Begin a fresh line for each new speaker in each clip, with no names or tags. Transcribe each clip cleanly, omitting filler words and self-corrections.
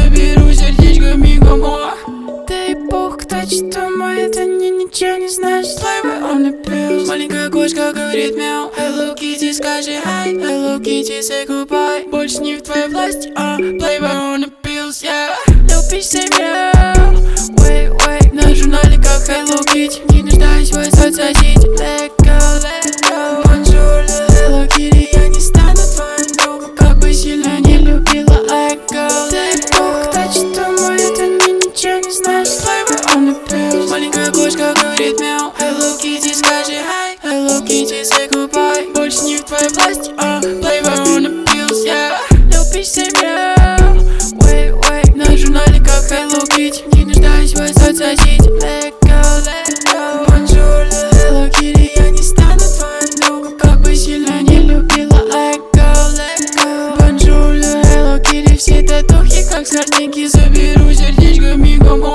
заберу сердечко мигом. Дай бог, кто что мой, это ничего не значит. Flavor on the pills. Маленькая кошка говорит мяу. Hello Kitty, скажи hi. Hello Kitty, say goodbye. Больше не в твоей власти, Flavor on the pills, yeah. Любишь мяу. Wait, на журнале как Hello Kitty. Не нуждаюсь в соцсетях. Let go, bonjour, Hello Kitty. Я не стану твоим другом, как бы сильно не любила. Let go, дай бог, кто что мой, это ничего не значит. Flavor on the pills. Маленькая кошка говорит мяу. Hello Kitty, скажи hi. Hello Kitty, say goodbye. Больше не в твоей власти, Flavor on the pills, yeah. Любишь мяу. Wait, на журнале как Hello Kitty. Не нуждаюсь в соцсетях. Let go, bonjour, Hello Kitty. Я не стану твоим другом, как бы сильно не любила. Let go, bonjour, Hello Kitty. Все татухи как сорняки, заберу сердечко мигом.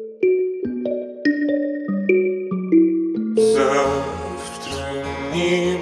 Завтра не